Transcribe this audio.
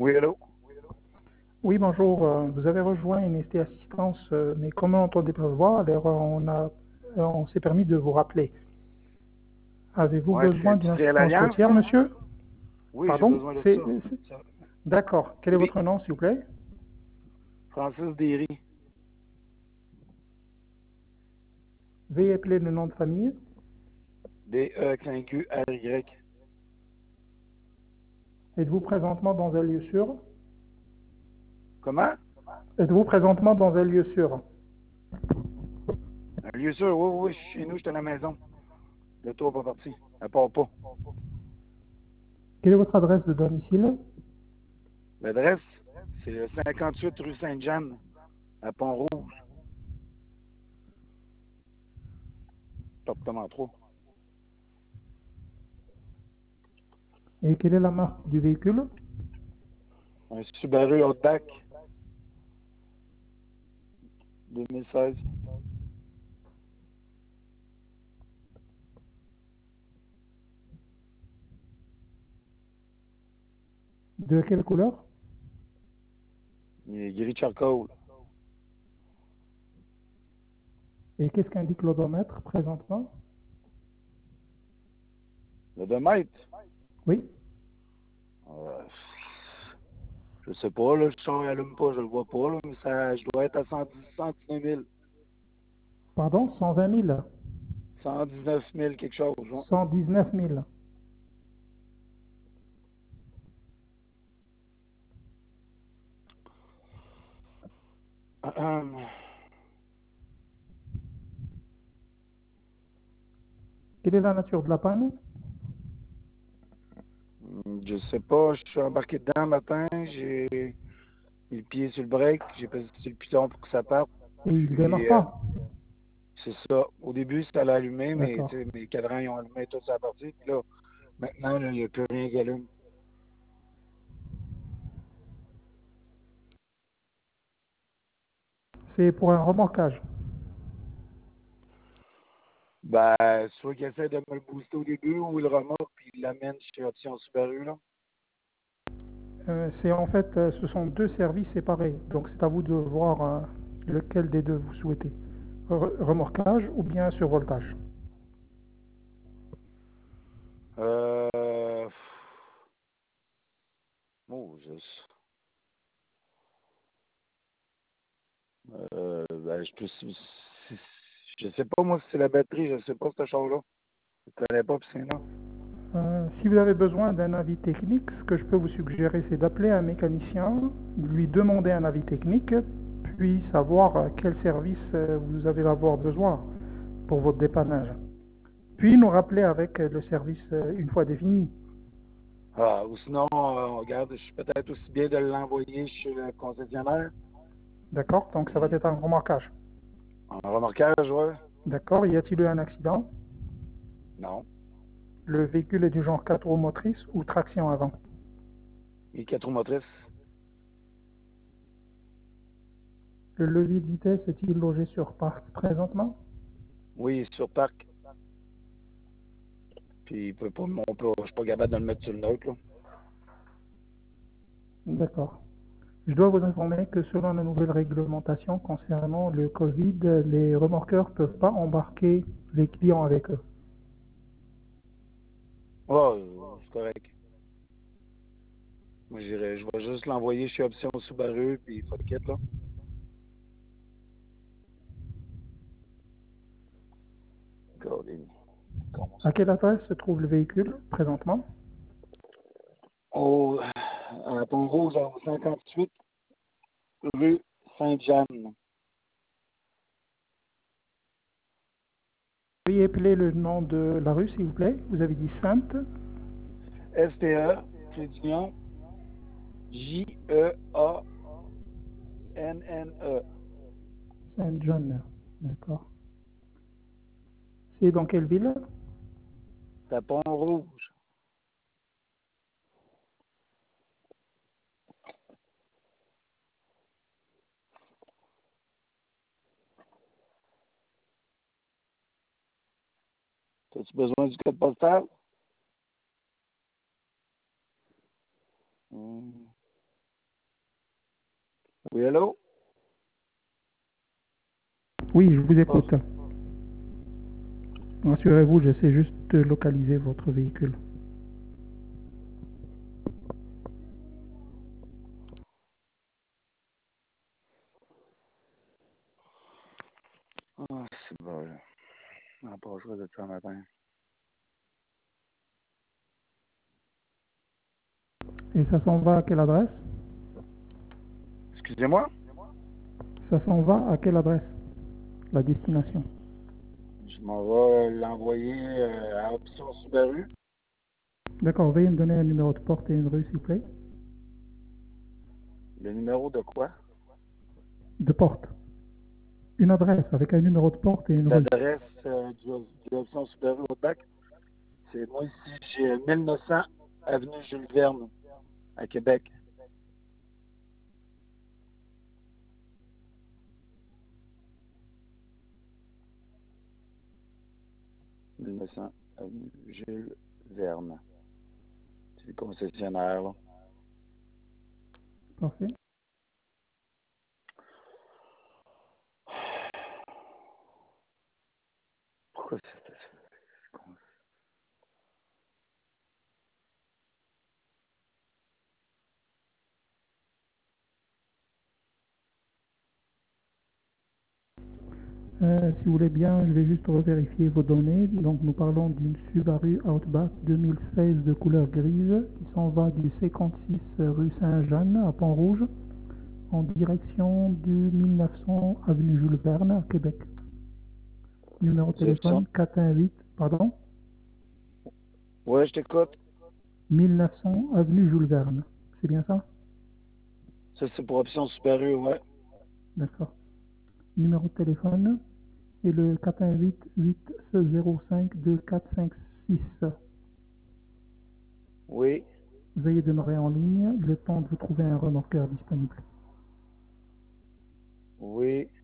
Oui, allô? Oui, bonjour. Vous avez rejoint une ST Assistance, mais comme on entendait pas voix, alors on s'est permis de vous rappeler. Avez-vous Ouais, besoin d'une c'est à assistance l'Alliance, routière, ça? monsieur? Oui, j'ai Pardon? besoin de ça. Ça- D'accord. Quel est Oui, votre nom, s'il vous plaît? Francis Derry. Veuillez appeler le nom de famille. D-E-5-U-R-Y. Êtes-vous présentement dans un lieu sûr? Comment? Êtes-vous présentement dans un lieu sûr? Un lieu sûr, oui, oui, chez nous, j'étais à la maison. Le tour n'est pas parti. Elle part pas. Quelle est votre adresse de domicile? L'adresse, c'est le 58 rue Sainte-Jeanne, à Pont-Rouge, appartement 3. Et quelle est la marque du véhicule? Un Subaru Outback 2016. De quelle couleur? Il est gris charcoal. Et qu'est-ce qu'indique l'odomètre présentement? Le 2 mètres. Oui. Euh, je sais pas, là, je sors, allume pas, je le vois pas, là, mais ça, je dois être à 119 000. Pardon? 120 000? 119 000 quelque chose, ouais. 119 000. Quelle est la nature de la panne? Je sais pas, je suis embarqué dedans le matin, j'ai mis le pied sur le break, j'ai pesé sur le piton pour que ça parte. Et il ne démarre Puis, pas. c'est ça. Au début, ça allait allumer, mais D'accord. tu sais, mes cadrans, ils ont allumé tout ça à partir. Puis là, maintenant, là, il n'y a plus rien qui allume. C'est pour un remorquage. Ben, soit qu'il essaie de me le booster au début, ou il remorque, puis il l'amène chez Option Subaru, là. C'est en fait, ce sont deux services séparés. Donc c'est à vous de voir lequel des deux vous souhaitez. Remorquage ou bien survoltage. Euh... Oh, ben, je sais pas, moi, si c'est la batterie, je sais pas, cette chose-là. Je connais pas, puis c'est non. Si vous avez besoin d'un avis technique, ce que je peux vous suggérer, c'est d'appeler un mécanicien, lui demander un avis technique, puis savoir quel service vous allez avoir besoin pour votre dépannage. Puis nous rappeler avec le service une fois défini. Ah, ou sinon, regarde, je suis peut-être aussi bien de l'envoyer chez le concessionnaire. D'accord? Donc ça va être un remorquage. En remorquage, ouais. D'accord? Y a-t-il eu un accident? Non. Le véhicule est du genre 4 roues motrices ou traction avant? Et 4 roues motrices. Le levier de vitesse est-il logé sur parc présentement? Oui, sur parc. Puis il peut pas, je suis pas capable de le mettre sur le neutre, là. D'accord. Je dois vous informer que selon la nouvelle réglementation concernant le Covid, les remorqueurs ne peuvent pas embarquer les clients avec eux. Ah, c'est correct. Moi, je vais juste l'envoyer chez Option Subaru, puis fuck it, là. Colin. À quelle adresse se trouve le véhicule présentement? Oh, à Pont-Rouge, au 58 rue Sainte-Jeanne. Veuillez appeler le nom de la rue, s'il vous plaît. Vous avez dit Sainte. STE, Trédunion, Jeanne. Saint-John. D'accord. C'est dans quelle ville? C'est à Pont-Rouge. As-tu besoin du code postal? Oui, allô? Oui, je vous Oh, écoute. Rassurez-vous, j'essaie juste de localiser votre véhicule. c'est bon, là. On n'a pas le choix de ça matin. Et ça s'en va à quelle adresse? Excusez-moi? Ça s'en va à quelle adresse? La destination. Je m'en vais l'envoyer à Option Subaru. D'accord, veuillez me donner un numéro de porte et une rue, s'il vous plaît. Le numéro de quoi? De porte. Une adresse avec un numéro de porte et une rue. L'adresse du Option Subaru au bac. C'est moi ici, j'ai 1900 Avenue Jules Verne, à Québec. 1900 Avenue Jules Verne. C'est le concessionnaire, là. Parfait. Pourquoi c'est ça? Si vous voulez bien, je vais juste revérifier vos données. Donc nous parlons d'une Subaru Outback 2016 de couleur grise qui s'en va du 56 rue Saint-Jean à Pont-Rouge en direction du 1900 avenue Jules Verne à Québec. Numéro de C'est Option? téléphone 418, pardon, Ouais, je t'écoute. 1900 avenue Jules Verne. C'est bien ça? Ça, c'est pour Option Subaru, ouais. D'accord. Numéro de téléphone et le 418 805 2456. Oui, Veuillez demeurer en ligne le temps de vous trouver un remorqueur disponible. oui.